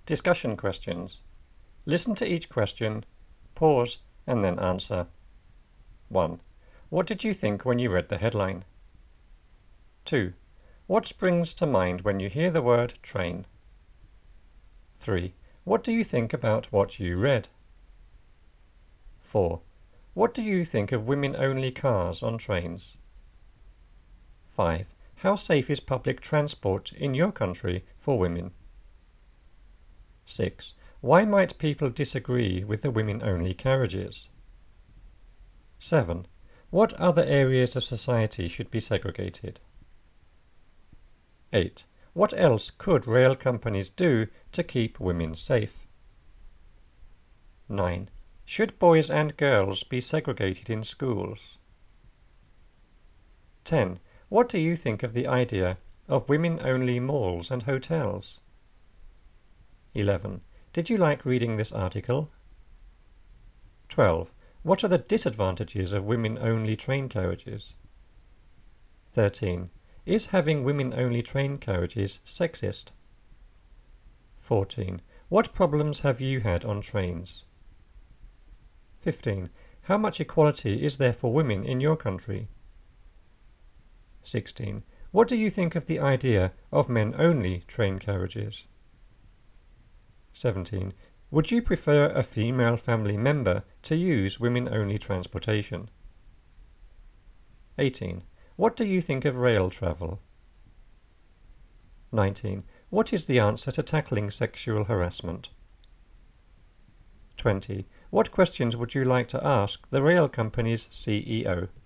Discussion questions. Listen to each question, pause, and then answer. 1. What did you think when you read the headline? 2. What springs to mind when you hear the word train? 3. What do you think about what you read? 4. What do you think of women-only cars on trains? 5. How safe is public transport in your country for women? 6. Why might people disagree with the women-only carriages? 7. What other areas of society should be segregated? 8. What else could rail companies do to keep women safe? 9. Should boys and girls be segregated in schools? 10. What do you think of the idea of women-only malls and hotels? 11. Did you like reading this article? 12. What are the disadvantages of women-only train carriages? 13. Is having women-only train carriages sexist? 14. What problems have you had on trains? 15. How much equality is there for women in your country? 16. What do you think of the idea of men-only train carriages? 17. Would you prefer a female family member to use women-only transportation? 18. What do you think of rail travel? 19. What is the answer to tackling sexual harassment? 20. What questions would you like to ask the rail company's CEO?